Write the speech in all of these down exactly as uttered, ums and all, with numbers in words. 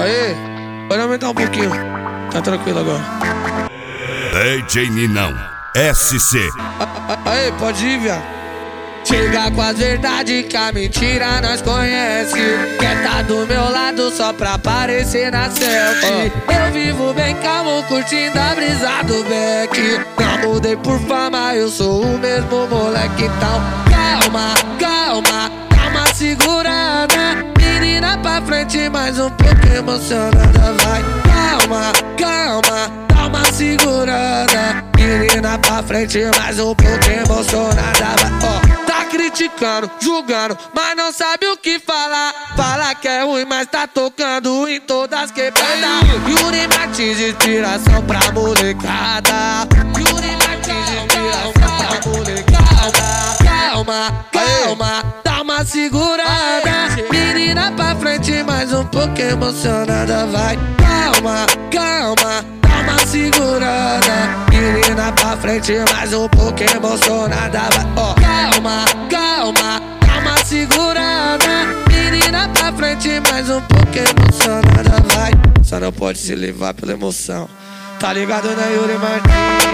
Aê, pode aumentar um pouquinho. Tá tranquilo agora. D J Ninão, S C. Aê, pode ir, viado. Chega com as verdades que a mentira nós conhece. Quer tá do meu lado só pra aparecer na selfie. Eu vivo bem calmo, curtindo a brisa do Beck. Não mudei por fama, eu sou o mesmo moleque. Então calma, calma, dá uma segurada. Menina pra frente, mais um pouco emocionada. Vai, calma, calma, dá uma segurada. Menina pra frente, mais um pouco emocionada. Vai, ó. Tá criticando, julgando, mas não sabe o que falar. Fala que é ruim, mas tá tocando em todas quebradas. Yuri Martins, inspiração pra molecada. Yuri Martins, inspiração pra molecada. Calma, calma, dá uma segurada. Menina pra frente, mais um pouco emocionada. Vai, calma, calma, dá uma segurada. Menina pra frente, mais um pouco emocionada. Vai, ó, calma, calma, dá uma segurada. Menina pra frente, mais um pouco emocionada. Vai, só não pode se levar pela emoção. Tá ligado, né, Yuri Martins?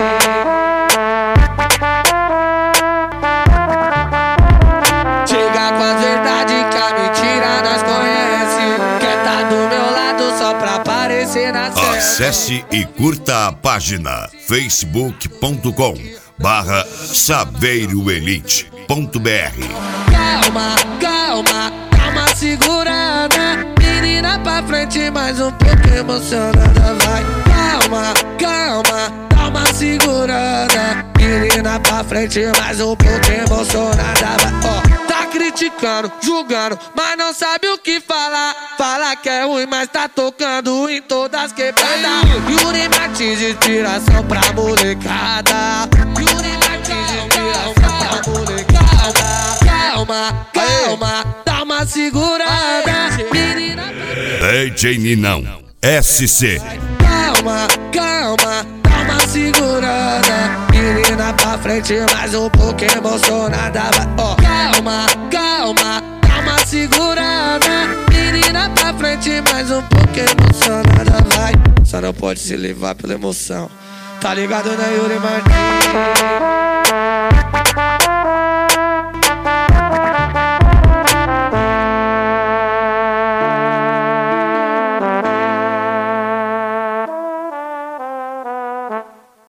Chega com as verdades que a mentira nós conhece. Quer tá do meu lado só pra aparecer na selfie. Acesse e curta a página facebook ponto com barra saveiro elite ponto br. Calma, calma, dá uma segurada. Menina pra frente, mais um pouco emocionada. Vai, calma, calma, dá uma segurada. Menina pra frente, mais um pouco emocionada. Vai, ó, tá criticando, julgando, mas não sabe o que falar. Fala que é ruim, mas tá tocando em todas quebradas. Yuri Martins, inspiração pra molecada. Yuri Martins, inspiração pra molecada. Calma, calma, dá uma segurada. Menina pra D J Ninão, S C. Calma, calma, dá uma segurada. Menina pra frente, mais um pouco emocionada. Vai, ó, calma, calma, dá uma segurada. Menina pra frente, mais um pouco emocionada. Vai, só não pode se levar pela emoção. Tá ligado, né, Yuri Martins?